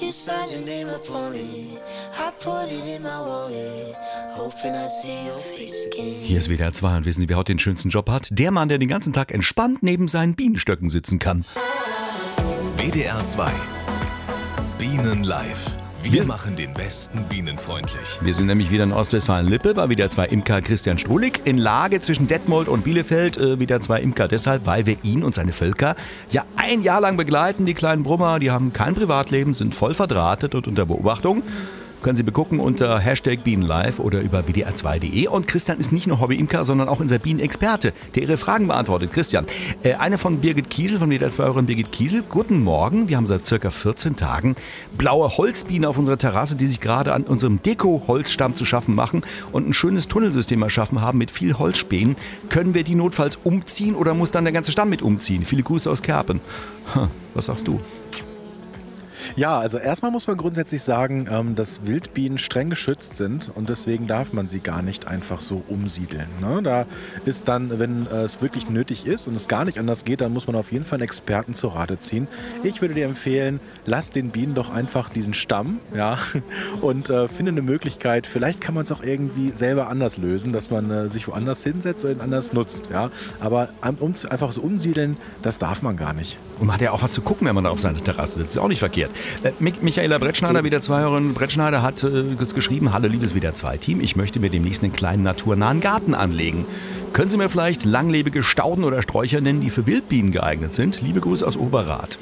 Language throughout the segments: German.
you signed your name upon it. I put it in my wallet, hoping I see your face again. Hier ist WDR 2 und wissen Sie, wer heute den schönsten Job hat? Der Mann, der den ganzen Tag entspannt neben seinen Bienenstöcken sitzen kann. WDR 2 Bienen live. Wir machen den Westen bienenfreundlich. Wir sind nämlich wieder in Ostwestfalen-Lippe bei WDR 2 Imker Christian Strulig in Lage zwischen Detmold und Bielefeld. WDR 2 Imker deshalb, weil wir ihn und seine Völker ja ein Jahr lang begleiten. Die kleinen Brummer, die haben kein Privatleben, sind voll verdrahtet und unter Beobachtung. Können Sie begucken unter #BienenLive oder über WDR2.de. Und Christian ist nicht nur Hobby-Imker, sondern auch unser Bienenexperte, der Ihre Fragen beantwortet. Christian, eine von Birgit Kiesel, von WDR2-Hörerin Birgit Kiesel. Guten Morgen, wir haben seit circa 14 Tagen blaue Holzbienen auf unserer Terrasse, die sich gerade an unserem Deko-Holzstamm zu schaffen machen und ein schönes Tunnelsystem erschaffen haben mit viel Holzspänen. Können wir die notfalls umziehen oder muss dann der ganze Stamm mit umziehen? Viele Grüße aus Kerpen. Was sagst du? Ja, also erstmal muss man grundsätzlich sagen, dass Wildbienen streng geschützt sind und deswegen darf man sie gar nicht einfach so umsiedeln. Ne? Da ist dann, wenn es wirklich nötig ist und es gar nicht anders geht, dann muss man auf jeden Fall einen Experten zur Rate ziehen. Ich würde dir empfehlen, lass den Bienen doch einfach diesen Stamm, ja, und finde eine Möglichkeit. Vielleicht kann man es auch irgendwie selber anders lösen, dass man sich woanders hinsetzt oder anders nutzt. Ja? Aber einfach so umsiedeln, das darf man gar nicht. Und man hat ja auch was zu gucken, wenn man da auf seiner Terrasse sitzt. Ist ja auch nicht verkehrt. Michaela Brettschneider, WDR2-Hörerin Brettschneider, hat geschrieben: Hallo liebes WDR2-Team, ich möchte mir demnächst einen kleinen naturnahen Garten anlegen. Können Sie mir vielleicht langlebige Stauden oder Sträucher nennen, die für Wildbienen geeignet sind? Liebe Grüße aus Oberrath.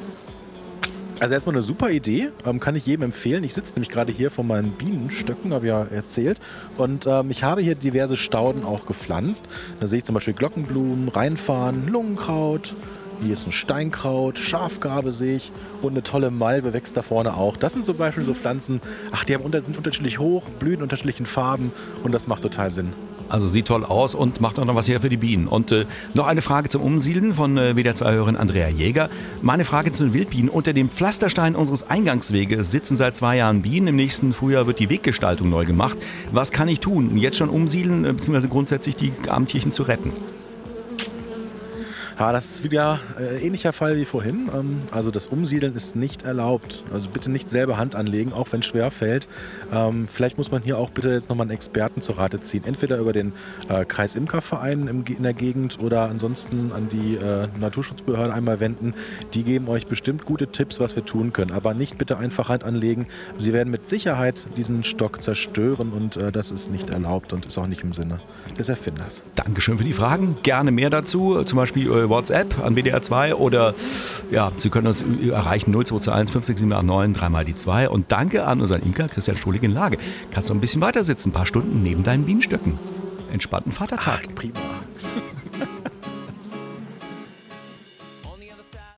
Also erstmal eine super Idee, kann ich jedem empfehlen. Ich sitze nämlich gerade hier vor meinen Bienenstöcken, habe ja erzählt. Und ich habe hier diverse Stauden auch gepflanzt. Da sehe ich zum Beispiel Glockenblumen, Rheinfarn, Lungenkraut. Hier ist ein Steinkraut, Schafgarbe sehe ich und eine tolle Malve wächst da vorne auch. Das sind zum Beispiel so Pflanzen, die sind unterschiedlich hoch, blühen in unterschiedlichen Farben und das macht total Sinn. Also sieht toll aus und macht auch noch was her für die Bienen. Und noch eine Frage zum Umsiedeln von WDR2-Hörerin Andrea Jäger. Meine Frage zu den Wildbienen. Unter dem Pflasterstein unseres Eingangsweges sitzen seit 2 Jahren Bienen. Im nächsten Frühjahr wird die Weggestaltung neu gemacht. Was kann ich tun? Jetzt schon umsiedeln, beziehungsweise grundsätzlich die armen Tierchen zu retten? Ja, das ist wieder ähnlicher Fall wie vorhin. Also das Umsiedeln ist nicht erlaubt. Also bitte nicht selber Hand anlegen, auch wenn es schwer fällt. Vielleicht muss man hier auch bitte jetzt nochmal einen Experten zur Rate ziehen. Entweder über den Kreisimkerverein in der Gegend oder ansonsten an die Naturschutzbehörde einmal wenden. Die geben euch bestimmt gute Tipps, was wir tun können. Aber nicht bitte einfach Hand anlegen. Sie werden mit Sicherheit diesen Stock zerstören und das ist nicht erlaubt und ist auch nicht im Sinne des Erfinders. Dankeschön für die Fragen. Gerne mehr dazu. Zum Beispiel WhatsApp an WDR 2 oder ja, Sie können uns erreichen 0221 56789 3 mal die 2 und danke an unseren Imker Christian Strulig in Lage. Kannst du ein bisschen weiter sitzen, ein paar Stunden neben deinen Bienenstöcken. Entspannten Vatertag. Prima.